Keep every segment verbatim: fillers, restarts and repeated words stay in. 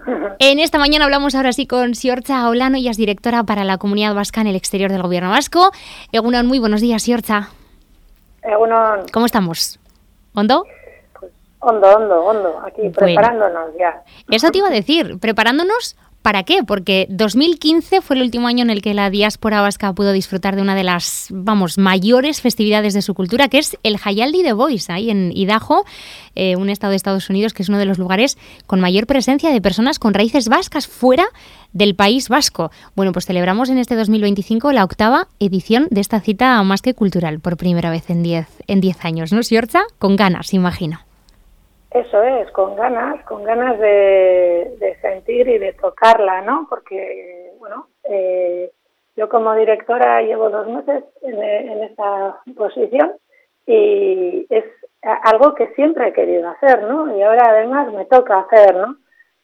En esta mañana hablamos ahora sí con Ziortza Olano, ella es directora para la Comunidad Vasca en el exterior del Gobierno vasco. Egunon, muy buenos días, Ziortza. Egunon. ¿Cómo estamos? ¿Hondo? Pues hondo, hondo, hondo, aquí bueno, preparándonos ya. Eso te iba a decir, preparándonos. ¿Para qué? Porque dos mil quince fue el último año en el que la diáspora vasca pudo disfrutar de una de las, vamos, mayores festividades de su cultura, que es el Jaialdi de Bois, ahí en Idaho, eh, un estado de Estados Unidos que es uno de los lugares con mayor presencia de personas con raíces vascas fuera del País Vasco. Bueno, pues celebramos en este dos mil veinticinco la octava edición de esta cita más que cultural, por primera vez en diez en diez años, ¿no, Ziortza? Con ganas, imagino. Eso es, con ganas, con ganas de, de sentir y de tocarla, ¿no? Porque, bueno, eh, yo como directora llevo dos meses en, en esta posición y es algo que siempre he querido hacer, ¿no? Y ahora además me toca hacer, ¿no?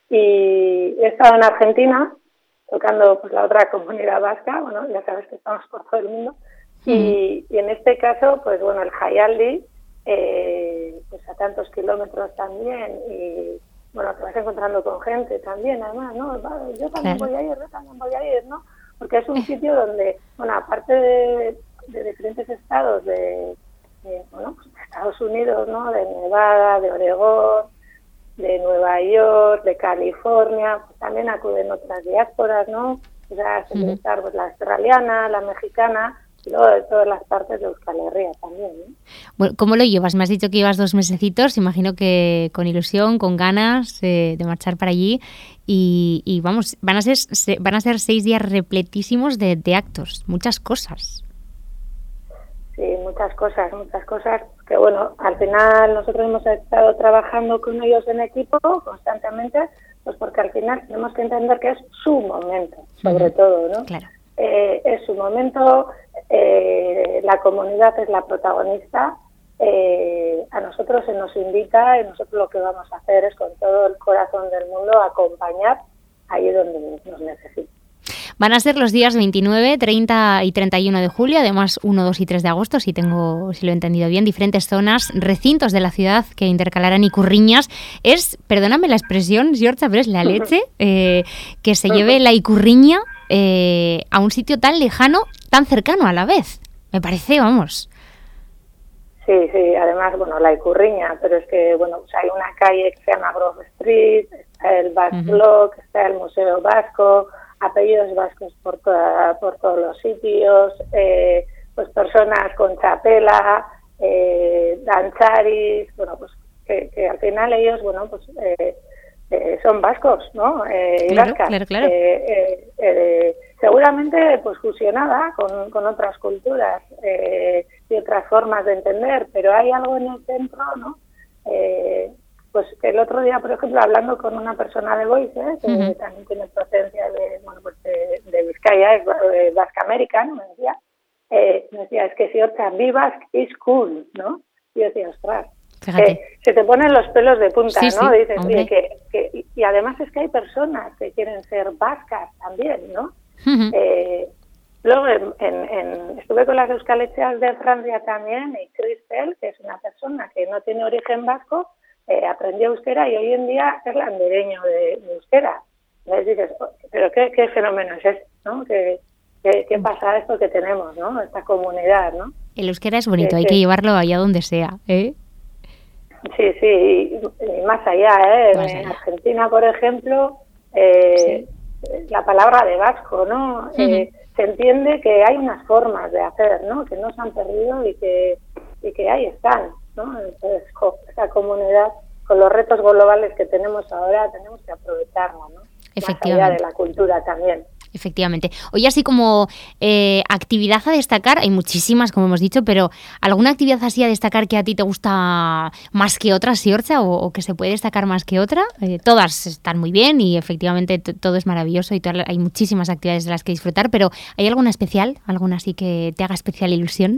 Y he estado en Argentina tocando pues la otra comunidad vasca, bueno, ya sabes que estamos por todo el mundo, mm. y, y en este caso, pues bueno, el Jaialdi, Eh, pues a tantos kilómetros también y bueno, te vas encontrando con gente también, además, ¿no? Yo también claro. voy a ir, yo también voy a ir, ¿no? Porque es un sitio donde, bueno, aparte de, de diferentes estados de, de, bueno, pues de Estados Unidos, ¿no? De Nevada, de Oregón, de Nueva York, de California, pues también acuden otras diásporas, ¿no? O sea, se puede estar pues la australiana, la mexicana, y luego de todas las partes de Euskal Herria también, ¿eh? Bueno, ¿cómo lo llevas? Me has dicho que llevas dos mesecitos, imagino que con ilusión, con ganas eh, de marchar para allí y, y vamos, van a ser se, van a ser seis días repletísimos de, de actos, muchas cosas. Sí, muchas cosas, muchas cosas que bueno, al final nosotros hemos estado trabajando con ellos en equipo constantemente, pues porque al final tenemos que entender que es su momento, sobre uh-huh. todo, ¿no? Claro. Eh, es su momento, eh, la comunidad es la protagonista, eh, a nosotros se nos invita y nosotros lo que vamos a hacer es con todo el corazón del mundo acompañar ahí donde nos necesiten. Van a ser los días veintinueve, treinta y treinta y uno de julio, además uno, dos y tres de agosto, si tengo, si lo he entendido bien, diferentes zonas, recintos de la ciudad que intercalarán icurriñas. Es, perdóname la expresión, Ziortza, pero es la leche, eh, que se lleve la icurriña eh, a un sitio tan lejano, tan cercano a la vez. Me parece, vamos. Sí, sí, además, bueno, la icurriña, pero es que, bueno, pues hay una calle que se llama Grove Street, está el Basque uh-huh. Block, está el Museo Vasco, apellidos vascos por toda, por todos los sitios, eh, pues personas con chapela, eh, dancharis, bueno, pues que, que al final ellos, bueno, pues eh, eh, son vascos, ¿no? Eh, y claro, vascas. Claro, claro. Eh, eh, eh, seguramente, pues fusionada con, con otras culturas eh, y otras formas de entender, pero hay algo en el centro, ¿no? Eh, Pues el otro día, por ejemplo, hablando con una persona de Bois, ¿eh? que uh-huh. también tiene procedencia de, bueno, pues de, de Vizcaya, es de Basque American, me decía, eh, me decía, es que si otra Vivas is cool, ¿no? Y yo decía, ostras, eh, se te ponen los pelos de punta, sí, ¿no? Sí, Dices, oye, que, que, y además es que hay personas que quieren ser vascas también, ¿no? Uh-huh. Eh, luego en, en, en, estuve con las euskalecheas de Francia también, y Cristel, que es una persona que no tiene origen vasco, Eh, aprendió euskera y hoy en día es landereño de, de euskera. Entonces dices, oh, pero qué, qué fenómeno es este, ¿no? ¿Qué, qué, qué pasa esto que tenemos, ¿no? Esta comunidad, ¿no? El euskera es bonito, que, hay que, que llevarlo allá donde sea, ¿eh? Sí, sí, y, y más allá, ¿eh? Más en allá. Argentina, por ejemplo, eh, sí. la palabra de vasco, ¿no? Uh-huh. Eh, se entiende que hay unas formas de hacer, ¿no? Que no se han perdido y que, y que ahí están, ¿no? Entonces, esa comunidad, con los retos globales que tenemos ahora, tenemos que aprovecharlo, ¿no? Más allá de la cultura también. Efectivamente. Hoy así como eh, actividad a destacar, hay muchísimas, como hemos dicho, pero ¿alguna actividad así a destacar que a ti te gusta más que otra, Ziortza, o, o que se puede destacar más que otra? Eh, todas están muy bien y efectivamente t- todo es maravilloso y todas, hay muchísimas actividades de las que disfrutar, pero ¿hay alguna especial, alguna así que te haga especial ilusión?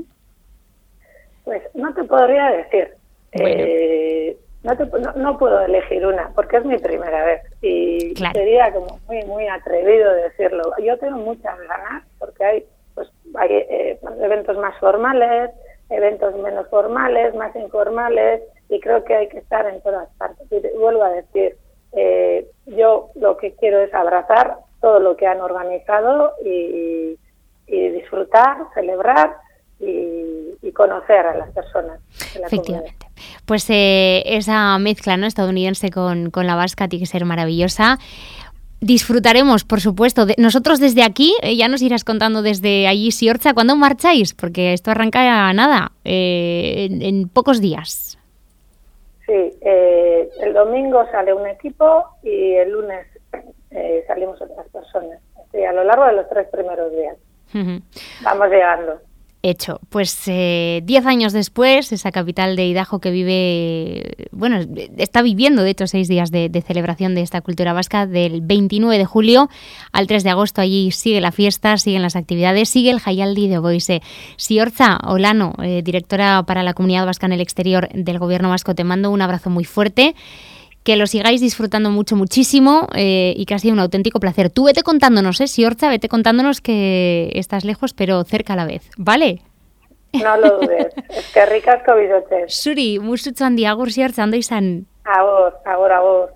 Pues no te podría decir. Bueno. Eh, no, te, no, no puedo elegir una, porque es mi primera vez y claro. sería como muy muy atrevido decirlo. Yo tengo muchas ganas, porque hay pues hay eh, eventos más formales, eventos menos formales, más informales, y creo que hay que estar en todas partes. Y vuelvo a decir, eh, yo lo que que quiero es abrazar todo lo que han organizado y, y disfrutar, celebrar y, y conocer a las personas de la Efectivamente. comunidad. Pues eh, esa mezcla, ¿no?, estadounidense con, con la vasca tiene que ser maravillosa. Disfrutaremos, por supuesto. De, nosotros desde aquí, eh, ya nos irás contando desde allí, Ziortza, ¿cuándo marcháis? Porque esto arranca nada, eh, en, en pocos días. Sí, eh, el domingo sale un equipo y el lunes eh, salimos otras personas. Sí, a lo largo de los tres primeros días. Uh-huh. Vamos llegando. Hecho. Pues eh, diez años después, esa capital de Idaho que vive, bueno, está viviendo de hecho seis días de, de celebración de esta cultura vasca, del veintinueve de julio al tres de agosto. Allí sigue la fiesta, siguen las actividades, sigue el Jaialdi de Boise. Ziortza Olano, eh, directora para la comunidad vasca en el exterior del gobierno vasco, te mando un abrazo muy fuerte. Que lo sigáis disfrutando mucho, muchísimo eh, y que ha sido un auténtico placer. Tú vete contándonos, ¿eh, Ziortza? Vete contándonos que estás lejos, pero cerca a la vez, ¿vale? No lo dudes. Es que ricas cobidotes. Suri, musutzu handi, agur, Ziortza, ondo izan. Agur, agur, agur.